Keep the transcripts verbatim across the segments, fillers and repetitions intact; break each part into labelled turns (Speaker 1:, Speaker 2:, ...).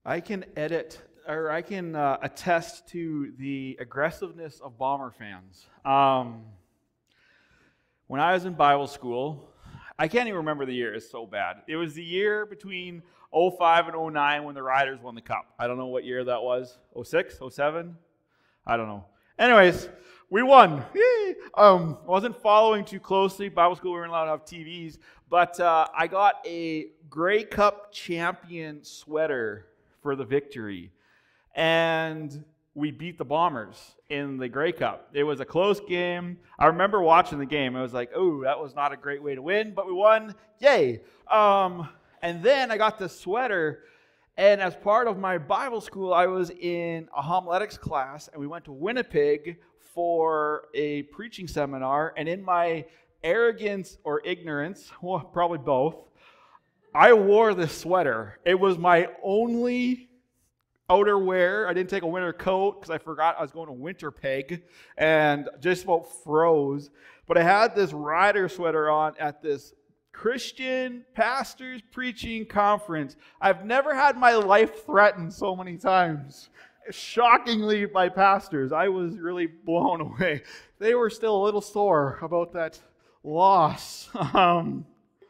Speaker 1: I can edit, or I can uh, attest to the aggressiveness of Bomber fans. Um, when I was in Bible school, I can't even remember the year. It's so bad. It was the year between oh five and oh nine when the Riders won the Cup. I don't know what year that was. oh six, oh seven? I don't know. Anyways, we won. Yay! Um, I wasn't following too closely. Bible school, we weren't allowed to have T Vs. But uh, I got a Grey Cup champion sweater for the victory. And we beat the Bombers in the Grey Cup. It was a close game. I remember watching the game. I was like, oh, that was not a great way to win, but we won. Yay. Um, and then I got the sweater, and as part of my Bible school, I was in a homiletics class, and we went to Winnipeg for a preaching seminar, and in my arrogance or ignorance, well, probably both, I wore this sweater. It was my only outerwear. I didn't take a winter coat because I forgot I was going to Winnipeg and just about froze. But I had this Rider sweater on at this Christian pastors preaching conference. I've never had my life threatened so many times. Shockingly, by pastors. I was really blown away. They were still a little sore about that loss. Um,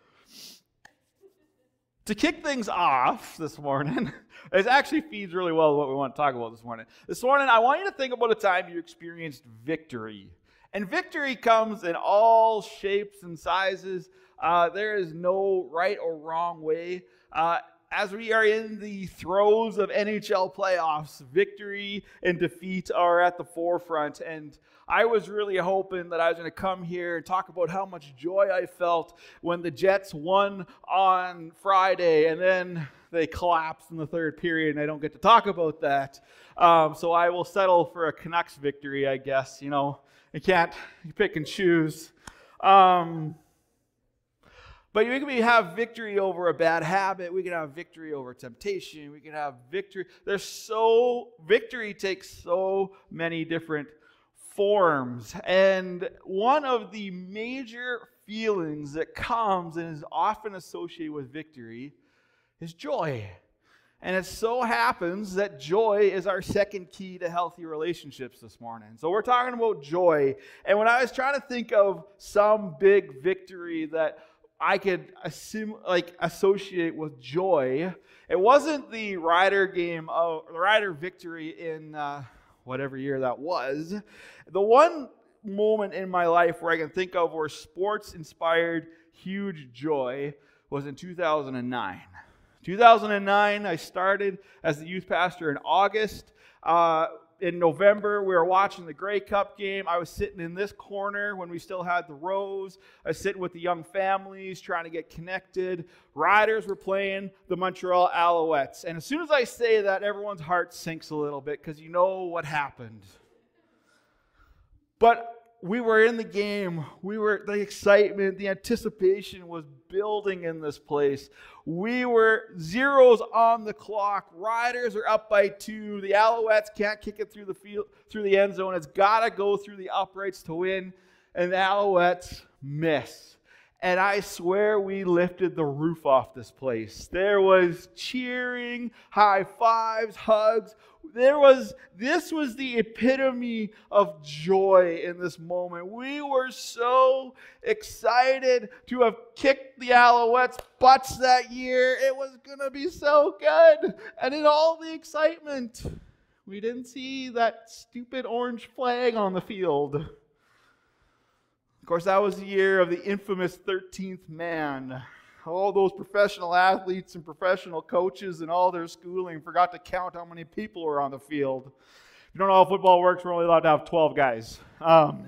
Speaker 1: to kick things off this morning, it actually feeds really well with what we want to talk about this morning. This morning, I want you to think about a time you experienced victory. And victory comes in all shapes and sizes. Uh, there is no right or wrong way. Uh, as we are in the throes of N H L playoffs, victory and defeat are at the forefront. And I was really hoping that I was going to come here and talk about how much joy I felt when the Jets won on Friday, and then they collapsed in the third period, and I don't get to talk about that. Um, so I will settle for a Canucks victory, I guess. You know, you can't you pick and choose. Um, but we can have victory over a bad habit. We can have victory over temptation. We can have victory. There's so, victory takes so many different forms. And one of the major feelings that comes and is often associated with victory is joy. And it so happens that joy is our second key to healthy relationships this morning. So we're talking about joy. And when I was trying to think of some big victory that I could assume, like associate with joy, it wasn't the Rider game, of, the Rider victory in uh, whatever year that was. The one moment in my life where I can think of where sports inspired huge joy was in two thousand nine. two thousand nine, I started as the youth pastor in August. Uh, in November, we were watching the Grey Cup game. I was sitting in this corner when we still had the rows. I was sitting with the young families trying to get connected. Riders were playing the Montreal Alouettes. And as soon as I say that, everyone's heart sinks a little bit because you know what happened. But we were in the game. We were, the excitement, the anticipation was building in this place. We were zeros on the clock. Riders are up by two. The Alouettes can't kick it through the field, through the end zone. It's got to go through the uprights to win. And the Alouettes miss. And I swear we lifted the roof off this place. There was cheering, high fives, hugs. There was, this was the epitome of joy in this moment. We were so excited to have kicked the Alouettes' butts that year. It was going to be so good. And in all the excitement, we didn't see that stupid orange flag on the field. Of course, that was the year of the infamous thirteenth man. All those professional athletes and professional coaches and all their schooling forgot to count how many people were on the field. If you don't know how football works, we're only allowed to have twelve guys. Um,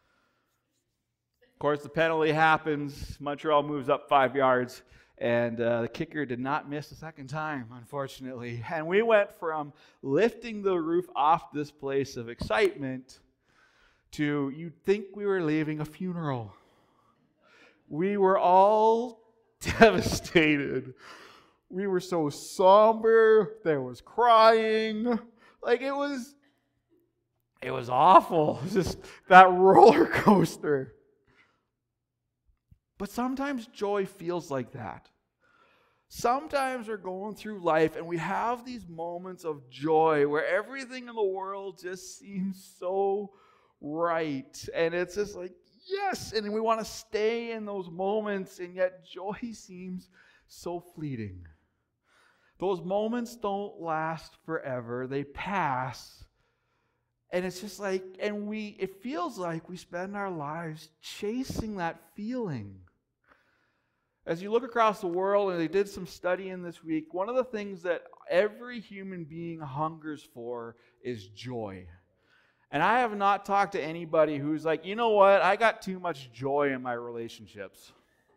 Speaker 1: of course, the penalty happens. Montreal moves up five yards, and uh, the kicker did not miss a second time, unfortunately. And we went from lifting the roof off this place of excitement to you'd think we were leaving a funeral. We were all devastated. We were so somber. There was crying. Like it was, it was awful. Just that roller coaster. But sometimes joy feels like that. Sometimes we're going through life and we have these moments of joy where everything in the world just seems so right. And it's just like, yes, and we want to stay in those moments, and yet joy seems so fleeting. Those moments don't last forever. They pass. And it's just like, and we, it feels like we spend our lives chasing that feeling. As you look across the world, and they did some studying this week, one of the things that every human being hungers for is joy. And I have not talked to anybody who's like, you know what, I got too much joy in my relationships.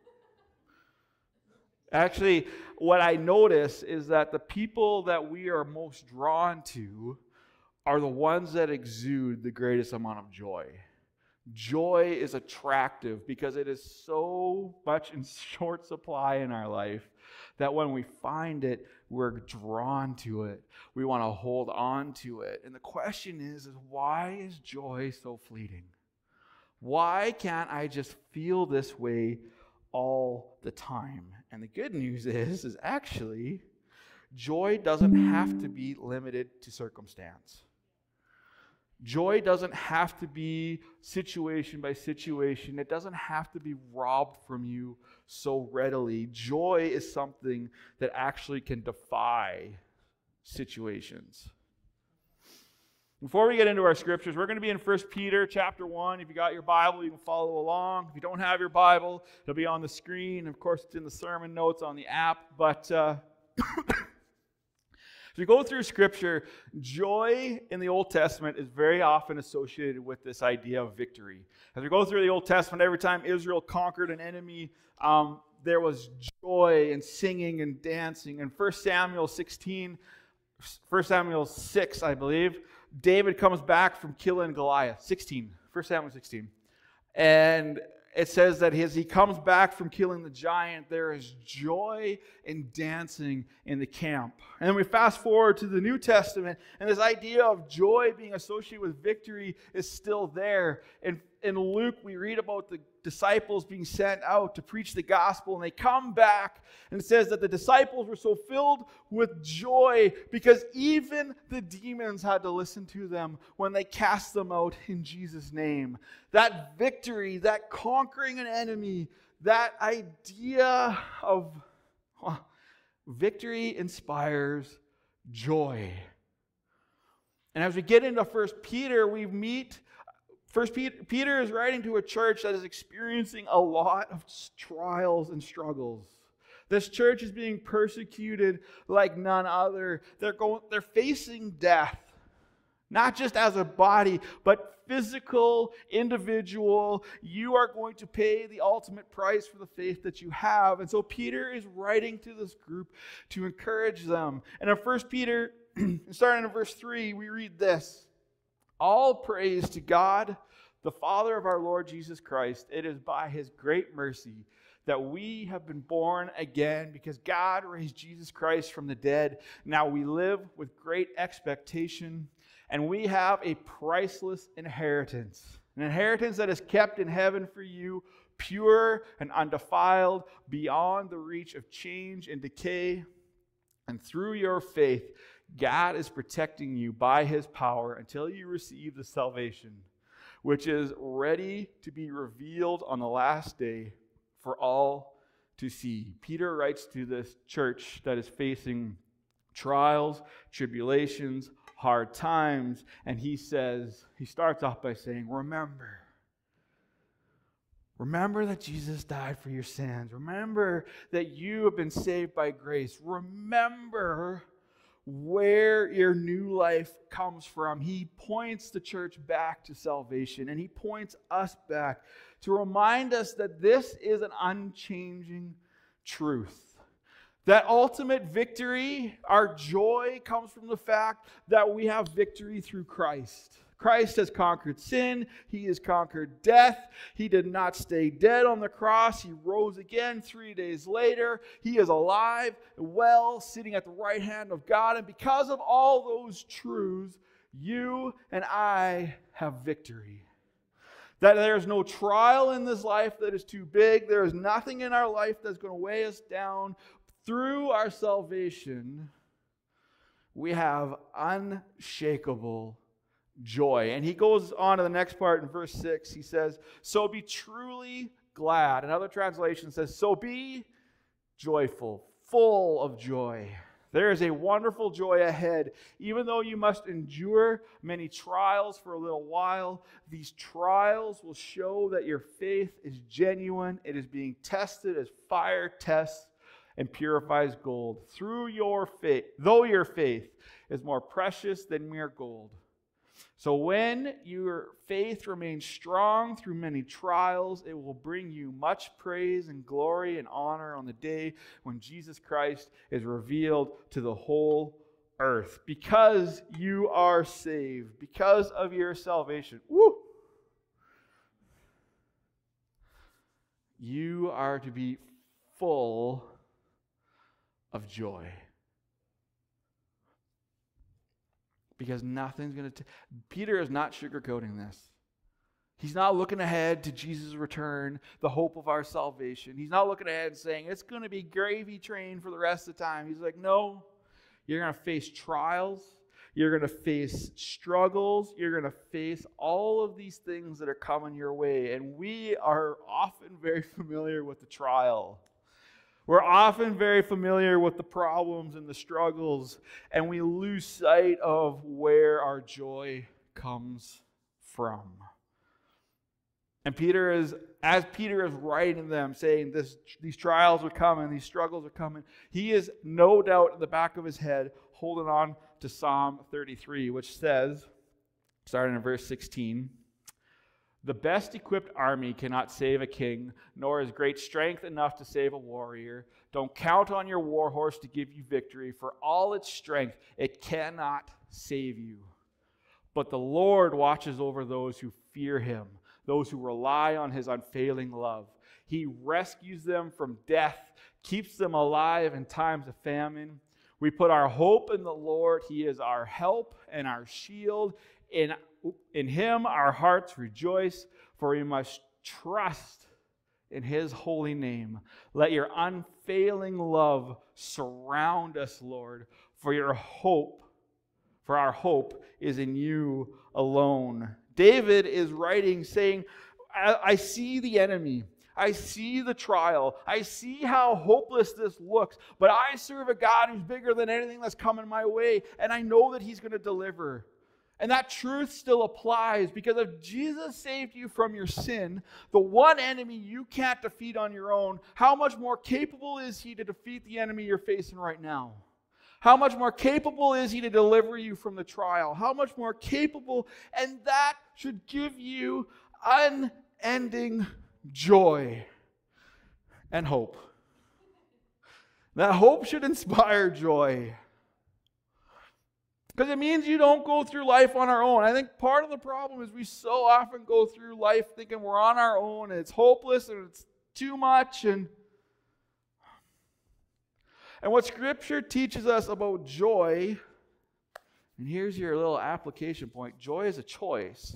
Speaker 1: Actually, what I notice is that the people that we are most drawn to are the ones that exude the greatest amount of joy. Joy is attractive because it is so much in short supply in our life that when we find it, we're drawn to it. We want to hold on to it. And the question is, is why is joy so fleeting? Why can't I just feel this way all the time? And the good news is, is actually, joy doesn't have to be limited to circumstance. Joy doesn't have to be situation by situation. It doesn't have to be robbed from you so readily. Joy is something that actually can defy situations. Before we get into our scriptures, we're going to be in First Peter chapter one. If you got your Bible, you can follow along. If you don't have your Bible, it'll be on the screen. Of course, it's in the sermon notes on the app. But uh, as we go through Scripture, joy in the Old Testament is very often associated with this idea of victory. As we go through the Old Testament, every time Israel conquered an enemy, um, there was joy and singing and dancing. In First Samuel sixteen, First Samuel six, I believe, David comes back from killing Goliath. sixteen, First Samuel sixteen. And it says that as he comes back from killing the giant, there is joy and dancing in the camp. And then we fast forward to the New Testament, and this idea of joy being associated with victory is still there. In, in Luke, we read about the disciples being sent out to preach the gospel, and they come back, and it says that the disciples were so filled with joy because even the demons had to listen to them when they cast them out in Jesus' name. That victory, that conquering an enemy, that idea of huh, victory inspires joy. And as we get into First Peter, we meet First Peter, Peter is writing to a church that is experiencing a lot of trials and struggles. This church is being persecuted like none other. They're going, they're facing death, not just as a body, but physical, individual. You are going to pay the ultimate price for the faith that you have. And so Peter is writing to this group to encourage them. And in First Peter, starting in verse three, we read this. All praise to God, the Father of our Lord Jesus Christ. It is by His great mercy that we have been born again because God raised Jesus Christ from the dead. Now we live with great expectation, and we have a priceless inheritance, an inheritance that is kept in heaven for you, pure and undefiled, beyond the reach of change and decay. And through your faith, God is protecting you by His power until you receive the salvation, which is ready to be revealed on the last day for all to see. Peter writes to this church that is facing trials, tribulations, hard times, and he says, he starts off by saying, remember. Remember that Jesus died for your sins. Remember that you have been saved by grace. Remember where your new life comes from. He points the church back to salvation, and he points us back to remind us that this is an unchanging truth. That ultimate victory, our joy, comes from the fact that we have victory through Christ. Christ has conquered sin. He has conquered death. He did not stay dead on the cross. He rose again three days later. He is alive and well, sitting at the right hand of God. And because of all those truths, you and I have victory. That there is no trial in this life that is too big. There is nothing in our life that's going to weigh us down. through our salvation, we have unshakable joy. And he goes on to the next part in verse six. He says, so be truly glad. Another translation says, so be joyful, full of joy. There is a wonderful joy ahead. Even though you must endure many trials for a little while, these trials will show that your faith is genuine. It is being tested as fire tests and purifies gold. Through your faith, though your faith is more precious than mere gold. So when your faith remains strong through many trials, it will bring you much praise and glory and honor on the day when Jesus Christ is revealed to the whole earth. Because you are saved, because of your salvation, woo, you are to be full of joy. Because nothing's going to... Peter is not sugarcoating this. He's not looking ahead to Jesus' return, the hope of our salvation. He's not looking ahead and saying, it's going to be gravy train for the rest of the time. He's like, no, you're going to face trials. You're going to face struggles. You're going to face all of these things that are coming your way. And we are often very familiar with the trial. We're often very familiar with the problems and the struggles, and we lose sight of where our joy comes from. And Peter is, as Peter is writing them, saying this, these trials are coming, these struggles are coming, he is no doubt in the back of his head holding on to Psalm thirty-three, which says, starting in verse sixteen, the best equipped army cannot save a king, nor is great strength enough to save a warrior. Don't count on your war horse to give you victory. For all its strength, it cannot save you. But the Lord watches over those who fear him, those who rely on his unfailing love. He rescues them from death, keeps them alive in times of famine. We put our hope in the Lord. He is our help and our shield. In In him our hearts rejoice, for we must trust in his holy name. Let your unfailing love surround us, Lord, for your hope, for our hope is in you alone. David is writing saying, I, I see the enemy. I see the trial. I see how hopeless this looks, but I serve a God who's bigger than anything that's coming my way, and I know that he's going to deliver. And that truth still applies, because if Jesus saved you from your sin, the one enemy you can't defeat on your own, how much more capable is he to defeat the enemy you're facing right now? How much more capable is he to deliver you from the trial? How much more capable? And that should give you unending joy and hope. That hope should inspire joy. Because it means you don't go through life on our own. I think part of the problem is we so often go through life thinking we're on our own and it's hopeless and it's too much. And, and what Scripture teaches us about joy, and here's your little application point, joy is a choice.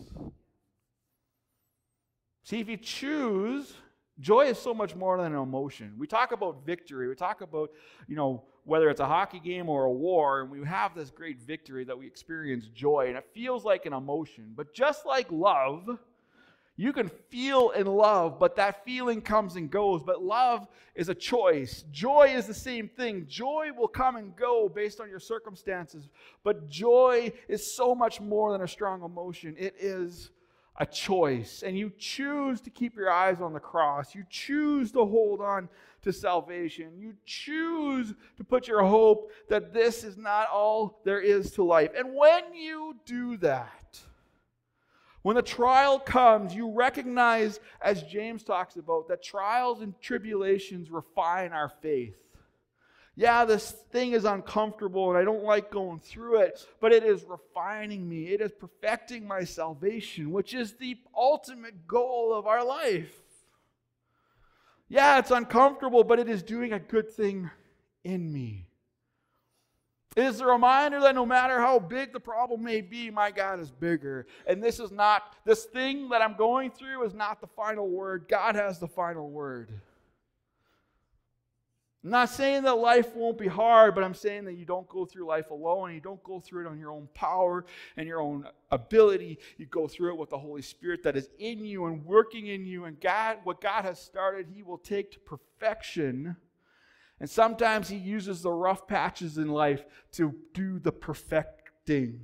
Speaker 1: See, if you choose, joy is so much more than an emotion. We talk about victory. We talk about, you know, whether it's a hockey game or a war, and we have this great victory that we experience joy, and it feels like an emotion. But just like love, you can feel in love, but that feeling comes and goes. But love is a choice. Joy is the same thing. Joy will come and go based on your circumstances, but joy is so much more than a strong emotion. It is a choice, and you choose to keep your eyes on the cross. You choose to hold on to salvation. You choose to put your hope that this is not all there is to life. And when you do that, when the trial comes, you recognize, as James talks about, that trials and tribulations refine our faith. Yeah, this thing is uncomfortable and I don't like going through it, but it is refining me. It is perfecting my salvation, which is the ultimate goal of our life. Yeah, it's uncomfortable, but it is doing a good thing in me. It is a reminder that no matter how big the problem may be, my God is bigger. And this is not, this thing that I'm going through is not the final word. God has the final word. I'm not saying that life won't be hard, but I'm saying that you don't go through life alone. You don't go through it on your own power and your own ability. You go through it with the Holy Spirit that is in you and working in you. And God, what God has started, He will take to perfection. And sometimes He uses the rough patches in life to do the perfecting.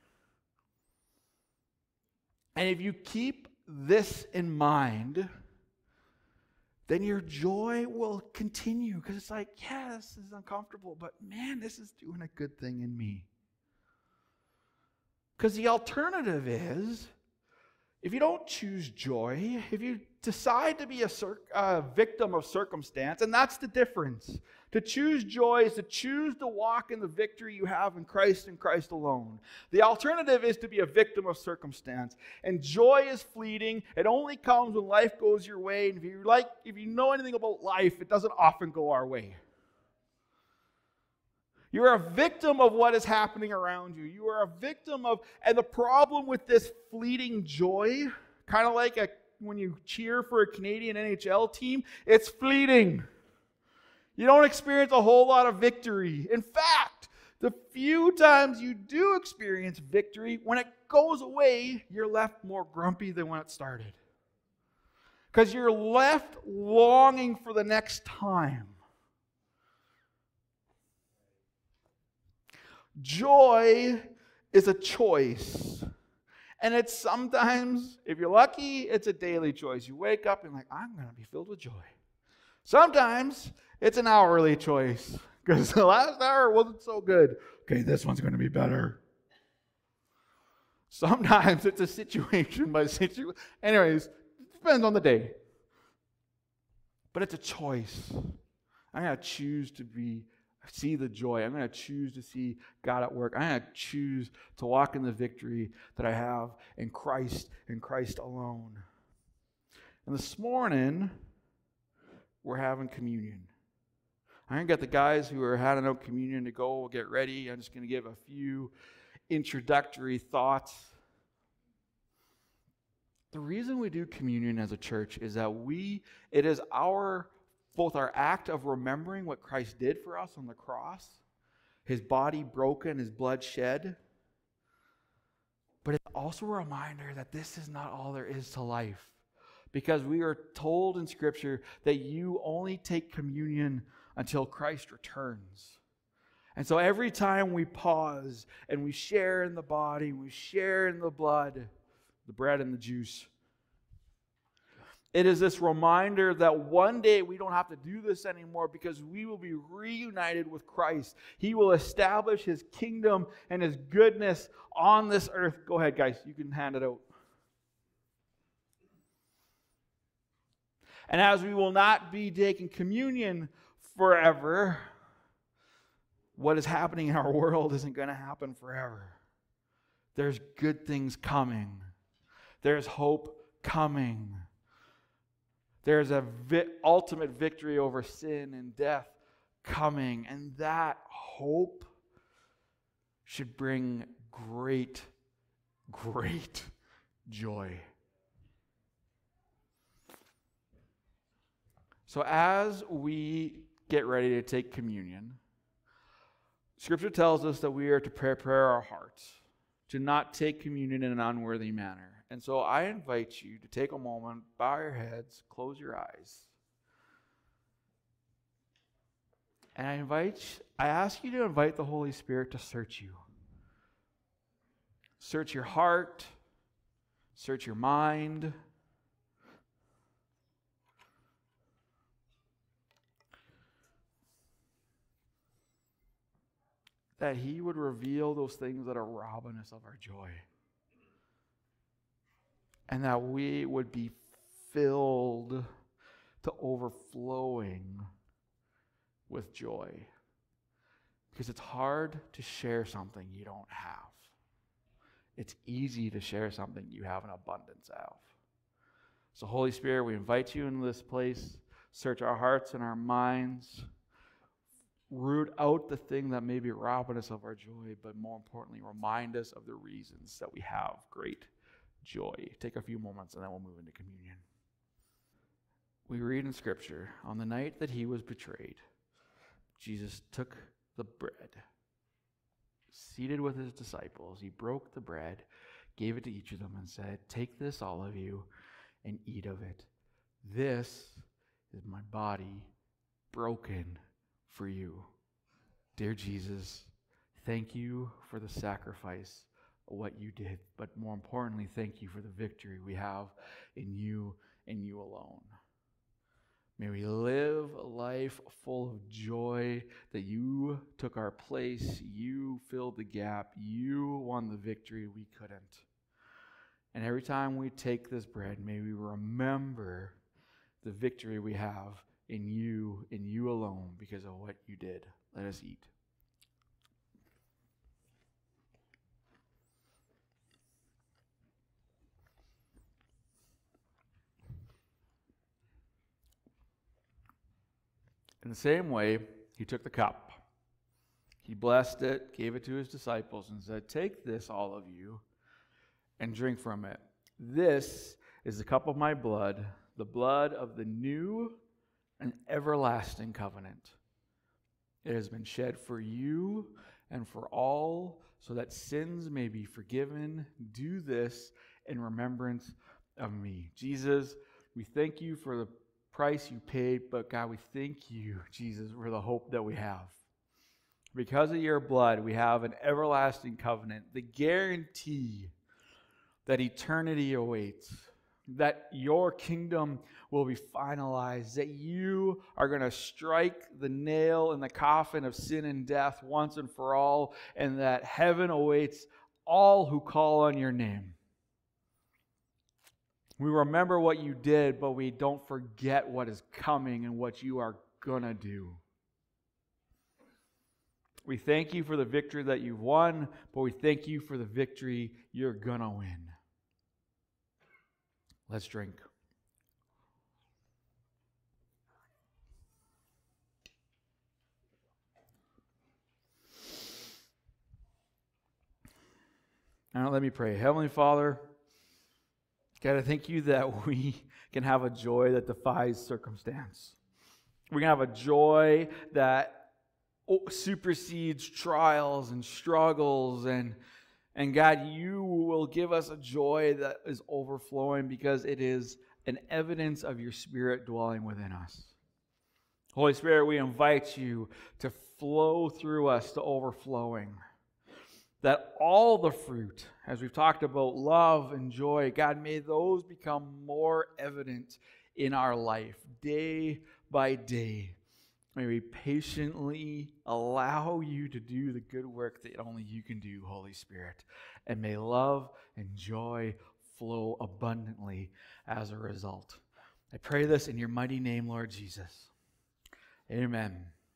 Speaker 1: And if you keep this in mind, then your joy will continue, because it's like, yeah, this is uncomfortable, but man, this is doing a good thing in me. Because the alternative is, if you don't choose joy, if you decide to be a cir- uh, victim of circumstance, and that's the difference. To choose joy is to choose to walk in the victory you have in Christ and Christ alone. The alternative is to be a victim of circumstance. And joy is fleeting. It only comes when life goes your way. And if you like, if you know anything about life, it doesn't often go our way. You're a victim of what is happening around you. You are a victim of, and the problem with this fleeting joy, kind of like a, when you cheer for a Canadian N H L team, it's fleeting. You don't experience a whole lot of victory. In fact, the few times you do experience victory, when it goes away, you're left more grumpy than when it started. Because you're left longing for the next time. Joy is a choice. And it's sometimes, if you're lucky, it's a daily choice. You wake up and like, I'm going to be filled with joy. Sometimes it's an hourly choice, because the last hour wasn't so good. Okay, this one's going to be better. Sometimes it's a situation by situation. Anyways, it depends on the day. But it's a choice. I'm going to choose to be see the joy. I'm going to choose to see God at work. I'm going to choose to walk in the victory that I have in Christ and Christ alone. And this morning, we're having communion. I'm going to get the guys who are handing out communion to go. We'll get ready. I'm just going to give a few introductory thoughts. The reason we do communion as a church is that we, it is our both our act of remembering what Christ did for us on the cross, His body broken, His blood shed, but it's also a reminder that this is not all there is to life. Because we are told in Scripture that you only take communion until Christ returns. And so every time we pause and we share in the body, we share in the blood, the bread and the juice, it is this reminder that one day we don't have to do this anymore, because we will be reunited with Christ. He will establish His kingdom and His goodness on this earth. Go ahead, guys. You can hand it out. And as we will not be taking communion forever, what is happening in our world isn't going to happen forever. There's good things coming. There's hope coming. There's a vi- ultimate victory over sin and death coming. And that hope should bring great, great joy. So as we get ready to take communion, Scripture tells us that we are to prepare our hearts to not take communion in an unworthy manner. And so I invite you to take a moment, bow your heads, close your eyes. And I invite, I ask you to invite the Holy Spirit to search you. Search your heart, search your mind. That He would reveal those things that are robbing us of our joy. And that we would be filled to overflowing with joy. Because it's hard to share something you don't have. It's easy to share something you have an abundance of. So Holy Spirit, we invite you into this place. Search our hearts and our minds. Root out the thing that may be robbing us of our joy, but more importantly, remind us of the reasons that we have great joy. Take a few moments and then we'll move into communion. We read in Scripture, on the night that He was betrayed, Jesus took the bread, seated with his disciples. He broke the bread, gave it to each of them, and said, "Take this, all of you, and eat of it. This is my body broken for you." Dear Jesus, thank you for the sacrifice of what you did, but more importantly, thank you for the victory we have in you and you alone. May we live a life full of joy that you took our place, you filled the gap, you won the victory we couldn't. And every time we take this bread, may we remember the victory we have in you, in you alone, because of what you did. Let us eat. In the same way, he took the cup. He blessed it, gave it to his disciples, and said, "Take this, all of you, and drink from it. This is the cup of my blood, the blood of the new and everlasting covenant. It has been shed for you and for all, so that sins may be forgiven. Do this in remembrance of me." Jesus, we thank you for the price you paid, but God, we thank you, Jesus, for the hope that we have. Because of your blood, we have an everlasting covenant, the guarantee that eternity awaits, that your kingdom will be finalized, that you are going to strike the nail in the coffin of sin and death once and for all, and that heaven awaits all who call on your name. We remember what you did, but we don't forget what is coming and what you are going to do. We thank you for the victory that you've won, but we thank you for the victory you're going to win. Let's drink. Now let me pray. Heavenly Father, God, I thank you that we can have a joy that defies circumstance. We can have a joy that supersedes trials and struggles. And, and God, you will give us a joy that is overflowing because it is an evidence of your Spirit dwelling within us. Holy Spirit, we invite you to flow through us to overflowing. That all the fruit, as we've talked about love and joy, God, may those become more evident in our life day by day. May we patiently allow you to do the good work that only you can do, Holy Spirit. And may love and joy flow abundantly as a result. I pray this in your mighty name, Lord Jesus. Amen.